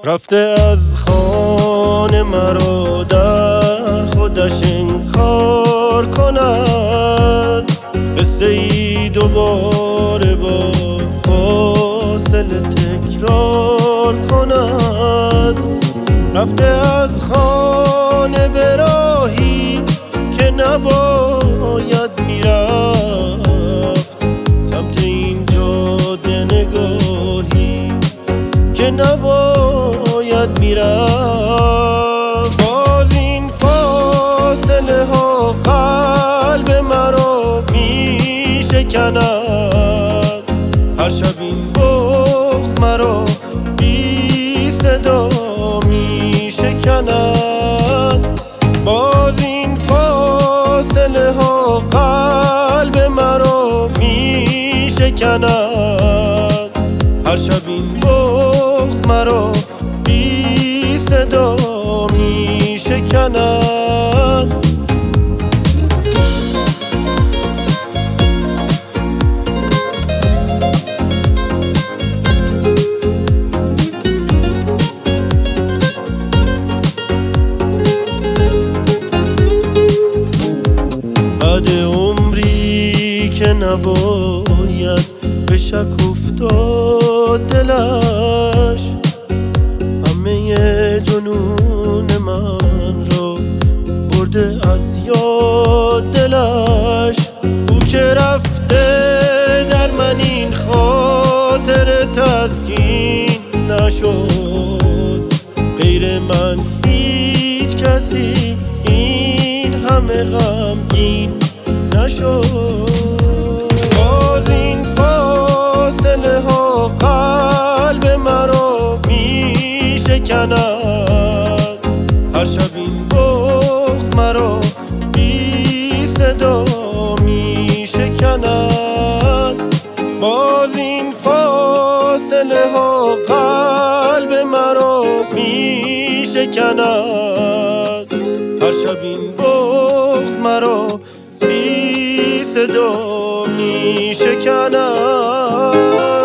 رفته از خانه مرا در خودش انکار کند، قصه ای دوباره با فاصله تکرار کند. رفته از خانه به راهی که نباید میرفت، سمت این جاده نگاهی که نباید میرفت. باز این فاصله ها قلب مرا میشکند، هر شب این بغض مرا بی صدا میشکند. باز این فاصله ها قلب مرا میشکند، هر شب این بغض مرا بی صدا میشکند. بعد عمری که نباید به شک افتاد دلش، همه جنون من را برده از یاد دلش. او که رفته در من این خاطر تسکین نشد، غیر من هیچ کسی این همه غمگین نشد. باز این فاصله ها قلب مرا میشکند، هر شب این بغض مرا بی صدا میشکند. باز این فاصله ها قلب مرا میشکند، هر شب این بغض مرا بی صدا میشکند.